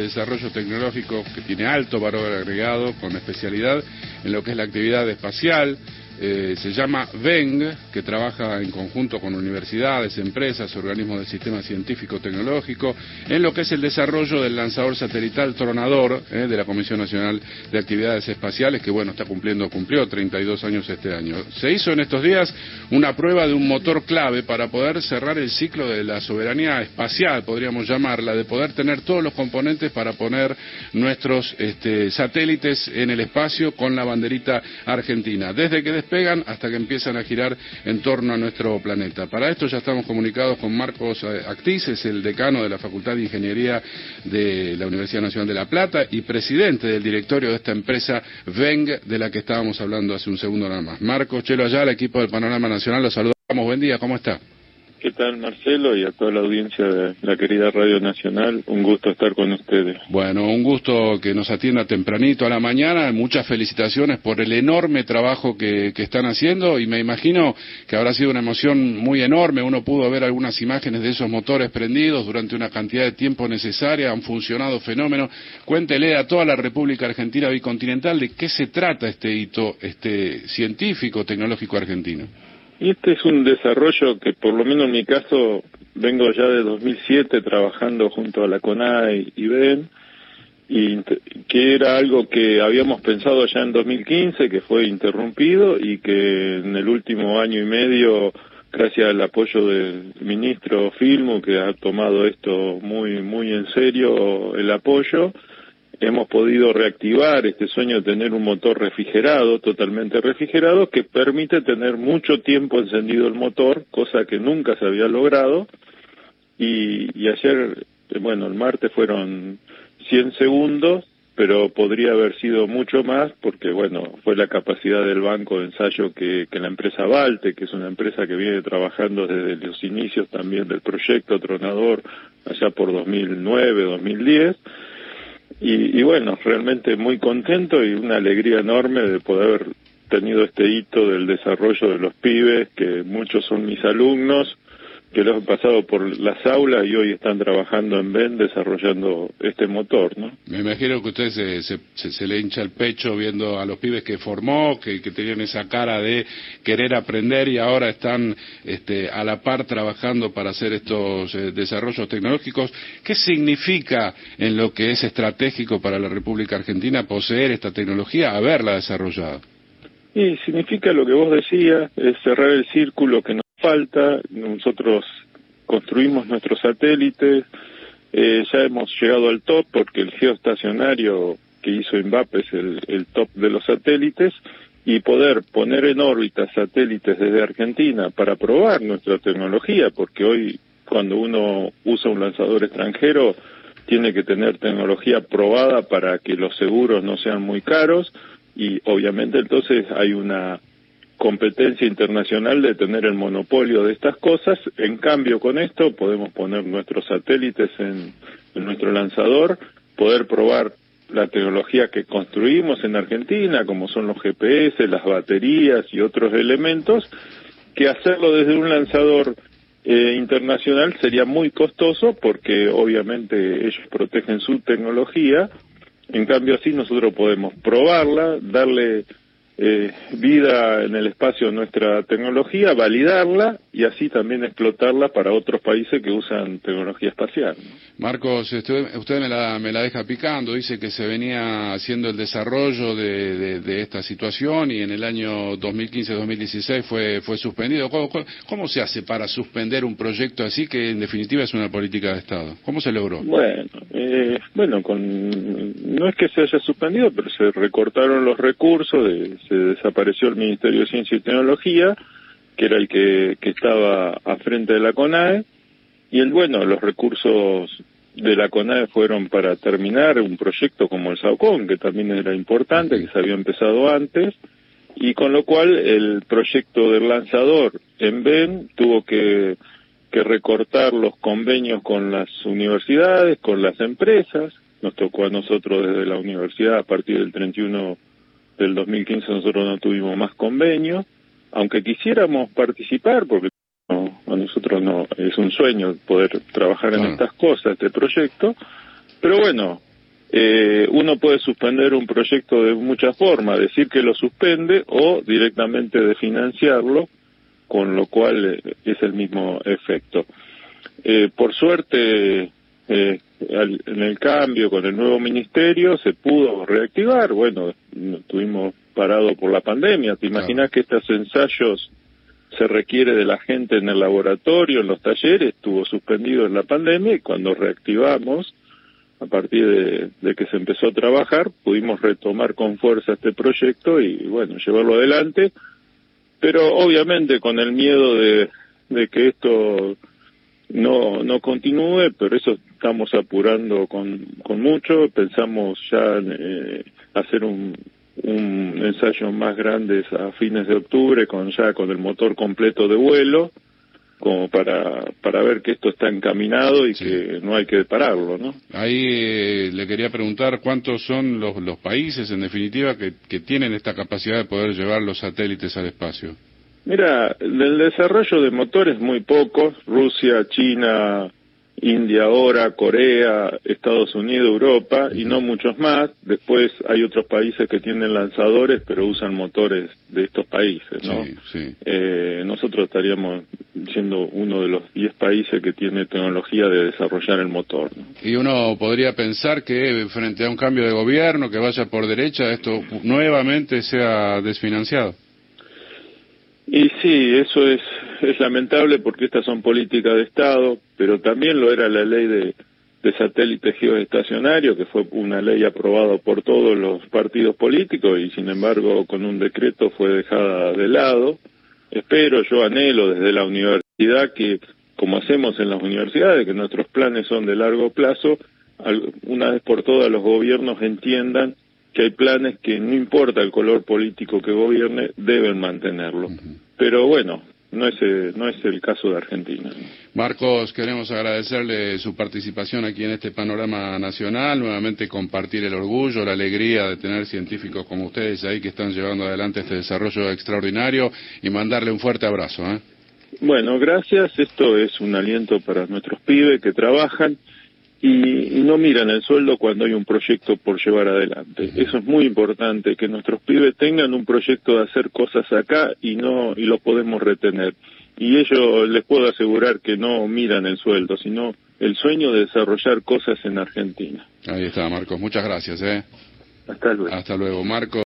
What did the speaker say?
desarrollo tecnológico que tiene alto valor agregado, con especialidad en lo que es la actividad espacial. Se llama VENG, que trabaja en conjunto con universidades, empresas, organismos del sistema científico-tecnológico, en lo que es el desarrollo del lanzador satelital Tronador, de la Comisión Nacional de Actividades Espaciales, que bueno, cumplió 32 años este año. Se hizo en estos días una prueba de un motor clave para poder cerrar el ciclo de la soberanía espacial, podríamos llamarla, de poder tener todos los componentes para poner nuestros satélites en el espacio con la banderita argentina, desde que despegan hasta que empiezan a girar en torno a nuestro planeta. Para esto ya estamos comunicados con Marcos Actis, es el decano de la Facultad de Ingeniería de la Universidad Nacional de La Plata y presidente del directorio de esta empresa VENG, de la que estábamos hablando hace un segundo nada más. Marcos, Chelo Ayala, equipo del Panorama Nacional, los saludamos. Buen día, ¿cómo está? ¿Qué tal, Marcelo? Y a toda la audiencia de la querida Radio Nacional, un gusto estar con ustedes. Bueno, un gusto que nos atienda tempranito a la mañana, muchas felicitaciones por el enorme trabajo que están haciendo, y me imagino que habrá sido una emoción muy enorme. Uno pudo ver algunas imágenes de esos motores prendidos durante una cantidad de tiempo necesaria, han funcionado fenómeno. Cuéntele a toda la República Argentina bicontinental de qué se trata este hito científico, tecnológico argentino. Y este es un desarrollo que, por lo menos en mi caso, vengo ya de 2007 trabajando junto a la CONAE y BEN, y que era algo que habíamos pensado ya en 2015, que fue interrumpido, y que en el último año y medio, gracias al apoyo del ministro Filmu, que ha tomado esto muy en serio, el apoyo, hemos podido reactivar este sueño de tener un motor refrigerado, totalmente refrigerado, que permite tener mucho tiempo encendido el motor, cosa que nunca se había logrado. Y ayer, bueno, el martes fueron 100 segundos, pero podría haber sido mucho más, porque bueno, fue la capacidad del banco de ensayo que la empresa Valte, que es una empresa que viene trabajando desde los inicios también del proyecto Tronador, allá por 2009, 2010, y bueno, realmente muy contento y una alegría enorme de poder haber tenido este hito del desarrollo de los pibes, que muchos son mis alumnos, que los han pasado por las aulas y hoy están trabajando en BEN desarrollando este motor, ¿no? Me imagino que usted se le hincha el pecho viendo a los pibes que formó, que tenían esa cara de querer aprender y ahora están a la par trabajando para hacer estos desarrollos tecnológicos. ¿Qué significa en lo que es estratégico para la República Argentina poseer esta tecnología, haberla desarrollado? Y significa lo que vos decías, es cerrar el círculo que nos falta. Nosotros construimos nuestros satélites, ya hemos llegado al top, porque el geoestacionario que hizo INVAP es el top de los satélites, y poder poner en órbita satélites desde Argentina para probar nuestra tecnología, porque hoy cuando uno usa un lanzador extranjero tiene que tener tecnología probada para que los seguros no sean muy caros, y obviamente entonces hay una competencia internacional de tener el monopolio de estas cosas. En cambio, con esto podemos poner nuestros satélites en nuestro lanzador, poder probar la tecnología que construimos en Argentina, como son los GPS, las baterías y otros elementos, que hacerlo desde un lanzador internacional sería muy costoso, porque obviamente ellos protegen su tecnología. En cambio, así nosotros podemos probarla, darle vida en el espacio a nuestra tecnología, validarla y así también explotarla para otros países que usan tecnología espacial, ¿no? Marcos, usted me la deja picando, dice que se venía haciendo el desarrollo de esta situación y en el año 2015-2016 fue suspendido. ¿Cómo se hace para suspender un proyecto así, que en definitiva es una política de Estado? ¿Cómo se logró? Bueno, no es que se haya suspendido, pero se recortaron los recursos, se desapareció el Ministerio de Ciencia y Tecnología, que era el que estaba a frente de la CONAE, y los recursos de la CONAE fueron para terminar un proyecto como el SAOCON, que también era importante, que se había empezado antes, y con lo cual el proyecto del lanzador en BEN tuvo que recortar los convenios con las universidades, con las empresas. Nos tocó a nosotros desde la universidad, a partir del 31 del 2015 nosotros no tuvimos más convenios, aunque quisiéramos participar, porque a nosotros no es un sueño poder trabajar en estas cosas, este proyecto, pero bueno, uno puede suspender un proyecto de muchas formas, decir que lo suspende o directamente desfinanciarlo, con lo cual es el mismo efecto. Por suerte, en el cambio con el nuevo ministerio se pudo reactivar. Bueno, estuvimos parados por la pandemia. ¿Te imaginas que estos ensayos se requiere de la gente en el laboratorio, en los talleres? Estuvo suspendido en la pandemia, y cuando reactivamos, a partir de que se empezó a trabajar, pudimos retomar con fuerza este proyecto y, bueno, llevarlo adelante, pero obviamente con el miedo de que esto no continúe, pero eso estamos apurando con mucho. Pensamos ya hacer un ensayo más grande a fines de octubre, con el motor completo de vuelo, como para ver que esto está encaminado y que no hay que pararlo, ¿no? Ahí le quería preguntar cuántos son los países, en definitiva, que tienen esta capacidad de poder llevar los satélites al espacio. Mira, del desarrollo de motores muy pocos: Rusia, China, India ahora, Corea, Estados Unidos, Europa, y no muchos más. Después hay otros países que tienen lanzadores, pero usan motores de estos países, ¿no? Sí. Nosotros estaríamos siendo uno de los 10 países que tiene tecnología de desarrollar el motor, ¿no? Y uno podría pensar que frente a un cambio de gobierno que vaya por derecha, esto nuevamente sea desfinanciado. Y sí, eso es lamentable, porque estas son políticas de Estado, pero también lo era la ley de satélites geoestacionarios, que fue una ley aprobada por todos los partidos políticos y sin embargo con un decreto fue dejada de lado. Yo anhelo desde la universidad que, como hacemos en las universidades, que nuestros planes son de largo plazo, una vez por todas los gobiernos entiendan que hay planes que, no importa el color político que gobierne, deben mantenerlo. Pero bueno, no es el caso de Argentina. Marcos, queremos agradecerle su participación aquí en este panorama nacional, nuevamente compartir el orgullo, la alegría de tener científicos como ustedes ahí que están llevando adelante este desarrollo extraordinario, y mandarle un fuerte abrazo, ¿eh? Bueno, gracias. Esto es un aliento para nuestros pibes que trabajan y no miran el sueldo cuando hay un proyecto por llevar adelante. Eso es muy importante, que nuestros pibes tengan un proyecto de hacer cosas acá y lo podemos retener. Y ellos, les puedo asegurar que no miran el sueldo, sino el sueño de desarrollar cosas en Argentina. Ahí está, Marcos. Muchas gracias, Hasta luego. Hasta luego, Marcos.